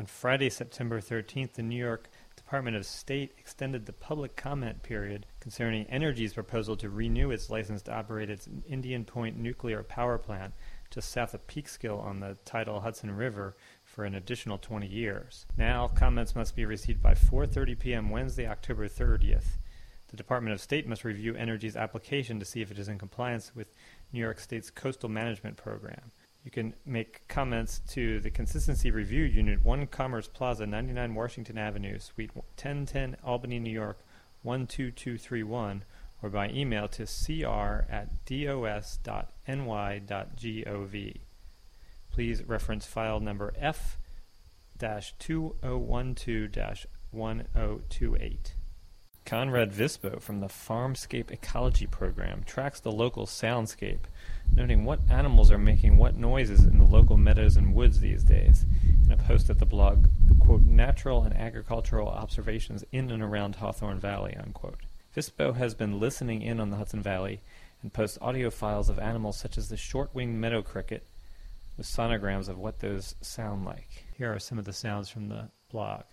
On Friday, September 13th, the New York Department of State extended the public comment period concerning Entergy's proposal to renew its license to operate its Indian Point nuclear power plant just south of Peekskill on the tidal Hudson River for an additional 20 years. Now, comments must be received by 4:30 p.m. Wednesday, October 30th. The Department of State must review Entergy's application to see if it is in compliance with New York State's Coastal Management Program. You can make comments to the Consistency Review Unit, 1 Commerce Plaza, 99 Washington Avenue, Suite 1010, Albany, New York, 12231, or by email to cr@dos.ny.gov. Please reference file number F-2012-1028. Conrad Vispo from the Farmscape Ecology Program tracks the local soundscape, noting what animals are making what noises in the local meadows and woods these days, in a post at the blog, quote, Natural and Agricultural Observations in and Around Hawthorne Valley, unquote. Vispo has been listening in on the Hudson Valley and posts audio files of animals such as the short-winged meadow cricket with sonograms of what those sound like. Here are some of the sounds from the blog.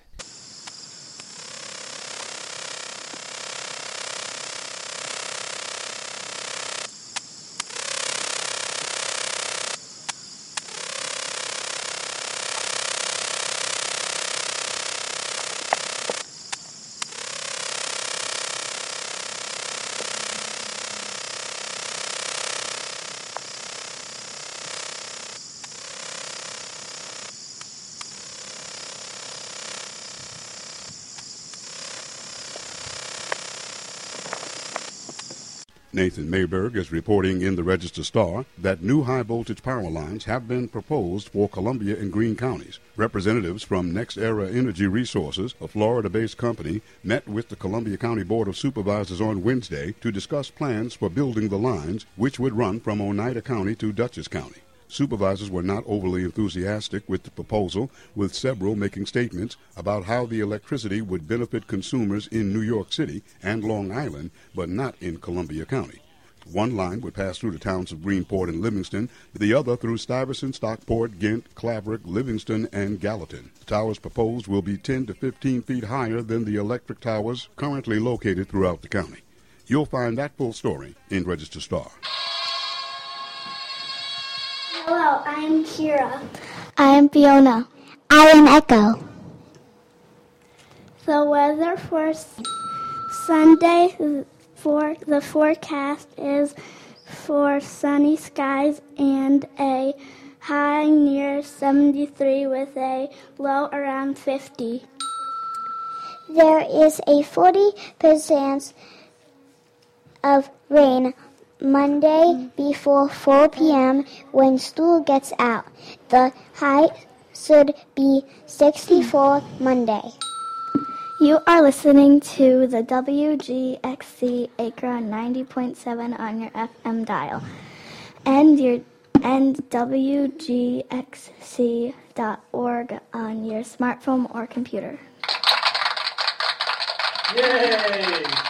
Nathan Mayberg is reporting in the Register-Star that new high-voltage power lines have been proposed for Columbia and Greene counties. Representatives from NextEra Energy Resources, a Florida-based company, met with the Columbia County Board of Supervisors on Wednesday to discuss plans for building the lines, which would run from Oneida County to Dutchess County. Supervisors were not overly enthusiastic with the proposal, with several making statements about how the electricity would benefit consumers in New York City and Long Island, but not in Columbia County. One line would pass through the towns of Greenport and Livingston, the other through Stuyvesant, Stockport, Ghent, Claverick, Livingston, and Gallatin. The towers proposed will be 10 to 15 feet higher than the electric towers currently located throughout the county. You'll find that full story in Register-Star. Hello, I am Kira. I am Fiona. I am Echo. The weather for Sunday, the forecast is for sunny skies and a high near 73 with a low around 50. There is a 40% of rain Monday before 4 p.m. when school gets out. The high should be 64 Monday. You are listening to the WGXC Akron 90.7 on your FM dial and WGXC.org on your smartphone or computer. Yay!